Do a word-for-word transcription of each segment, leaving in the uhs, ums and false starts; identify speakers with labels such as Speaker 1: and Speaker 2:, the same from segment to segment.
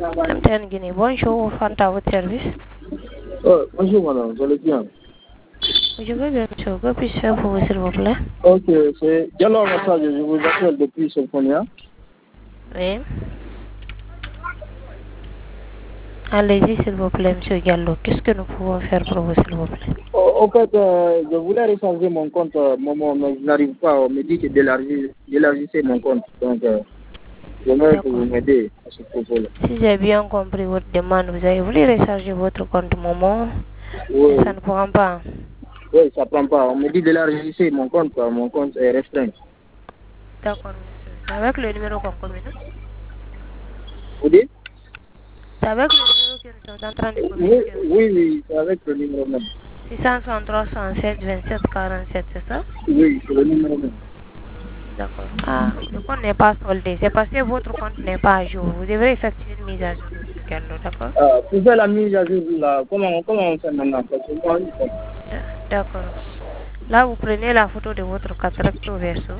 Speaker 1: M T N Guinée, bonjour, Fanta, à votre service.
Speaker 2: Oh, bonjour madame, vous allez bien?
Speaker 1: Je veux bien, monsieur, que puis-je faire pour vous, s'il vous plaît?
Speaker 2: Ok, c'est Diallo Massage, je vous appelle depuis Sophonia.
Speaker 1: Oui. Allez-y, s'il vous plaît, monsieur Diallo. Qu'est-ce que nous pouvons faire pour vous, s'il vous plaît?
Speaker 2: En fait, euh, je voulais recharger mon compte, euh, Momo, mais je n'arrive pas. On me dit que d'élargir, d'élargissez mon compte. Donc, euh, j'aimerais que vous m'aidiez à ce propos-là.
Speaker 1: Si j'ai bien compris votre demande, vous avez voulu recharger votre compte Momo,
Speaker 2: Oui.
Speaker 1: mais ça ne prend pas.
Speaker 2: Oui, ça ne prend pas. On me dit d'élargissez mon compte, quoi. Mon compte est restreint.
Speaker 1: D'accord, monsieur. C'est avec le numéro qu'on communique?
Speaker 2: Vous dites?
Speaker 1: C'est avec le numéro que nous sommes en train de
Speaker 2: Oui,
Speaker 1: communiquer.
Speaker 2: oui, oui, c'est avec le numéro même.
Speaker 1: six cent soixante-trois, soixante-sept, vingt-sept, quarante-sept, c'est ça?
Speaker 2: Oui, c'est le numéro même.
Speaker 1: D'accord. Ah, le compte n'est pas soldé. C'est parce que votre compte n'est pas à jour. Vous devrez effectuer une mise à jour, monsieur Gallo, d'accord?
Speaker 2: Ah, pour faire la mise à jour, là, comment, comment on fait maintenant? Parce que moi,
Speaker 1: d'accord. Là, vous prenez la photo de votre carte recto verso.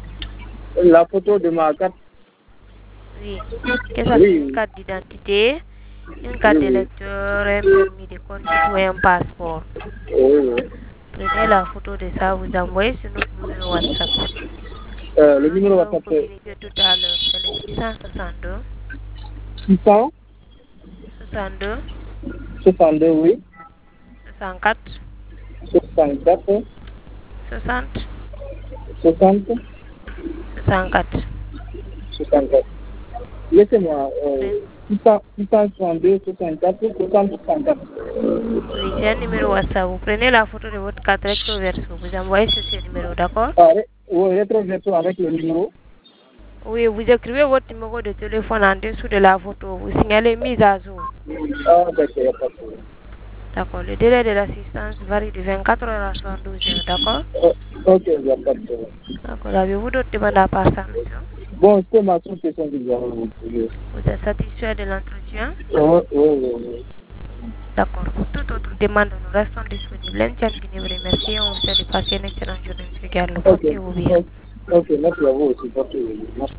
Speaker 2: la photo de ma carte.
Speaker 1: Oui. Que ça
Speaker 2: Oui.
Speaker 1: soit une carte d'identité, une carte d'électeur, un permis de conduire ou un passeport.
Speaker 2: Oui, oui.
Speaker 1: Prenez la photo de ça, vous envoyez sur notre numéro WhatsApp.
Speaker 2: Euh, le numéro WhatsApp
Speaker 1: c'est... communiqué tout à l'heure, c'est le six cent soixante-deux.
Speaker 2: six cent
Speaker 1: soixante-deux.
Speaker 2: soixante-deux, oui.
Speaker 1: soixante-quatre.
Speaker 2: soixante-quatre.
Speaker 1: soixante.
Speaker 2: soixante.
Speaker 1: soixante-quatre.
Speaker 2: soixante-quatre. Laissez-moi. Euh, six cent soixante-deux, soixante-quatre, soixante, soixante-quatre.
Speaker 1: Oui, c'est un numéro WhatsApp. Vous prenez la photo de votre carte recto verso. Vous envoyez sur ce numéro, d'accord?
Speaker 2: Ah, oui, recto verso avec le numéro.
Speaker 1: Oui, vous écrivez votre numéro de téléphone en dessous de la photo. Vous signalez mise à jour.
Speaker 2: Ah, d'accord, il n'y a pas de problème.
Speaker 1: D'accord. Le délai de l'assistance varie de vingt-quatre heures à soixante-douze heures, d'accord?
Speaker 2: Oh, ok, il n'y a pas de problème.
Speaker 1: D'accord. Avez-vous d'autres demandes à part ça, monsieur?
Speaker 2: Bon, c'est ma seule question que j'avais vous poser.
Speaker 1: Vous êtes satisfait de l'entretien?
Speaker 2: Oui, oui, oui. oui.
Speaker 1: D'accord. Pour toute autre demande, nous restons disponibles. M T N Guinée vous remercie. On vous souhaite de passer une excellente journée, monsieur Gallo.
Speaker 2: Ok,
Speaker 1: Portez-vous bien.
Speaker 2: ok, merci à vous aussi. Portez-vous bien.